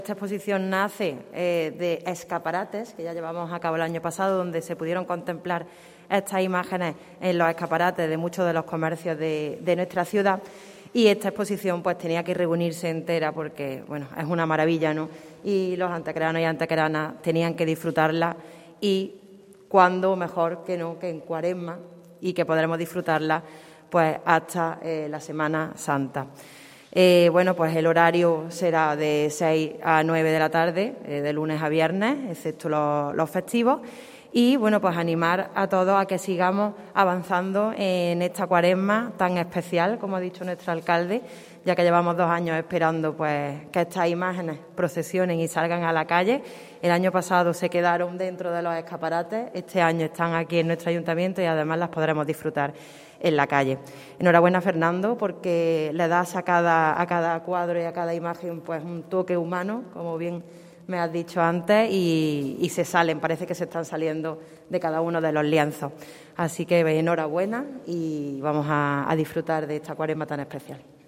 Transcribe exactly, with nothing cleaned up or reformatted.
Esta exposición nace eh, de escaparates que ya llevamos a cabo el año pasado, donde se pudieron contemplar estas imágenes en los escaparates de muchos de los comercios de, de nuestra ciudad. Y esta exposición pues tenía que reunirse entera porque, bueno, es una maravilla, ¿no? Y los antequeranos y antequeranas tenían que disfrutarla, y cuándo mejor que no que en Cuaresma, y que podremos disfrutarla pues hasta eh, la Semana Santa. Eh, bueno, pues el horario será de seis a nueve de la tarde, eh, de lunes a viernes, excepto los, los festivos. Y, bueno, pues animar a todos a que sigamos avanzando en esta Cuaresma tan especial, como ha dicho nuestro alcalde, ya que llevamos dos años esperando pues que estas imágenes procesionen y salgan a la calle. El año pasado se quedaron dentro de los escaparates, este año están aquí en nuestro ayuntamiento y además las podremos disfrutar en la calle. Enhorabuena, Fernando, porque le das a cada, a cada cuadro y a cada imagen pues un toque humano, como bien me has dicho antes, y, y se salen, parece que se están saliendo de cada uno de los lienzos. Así que enhorabuena y vamos a, a disfrutar de esta Cuaresma tan especial.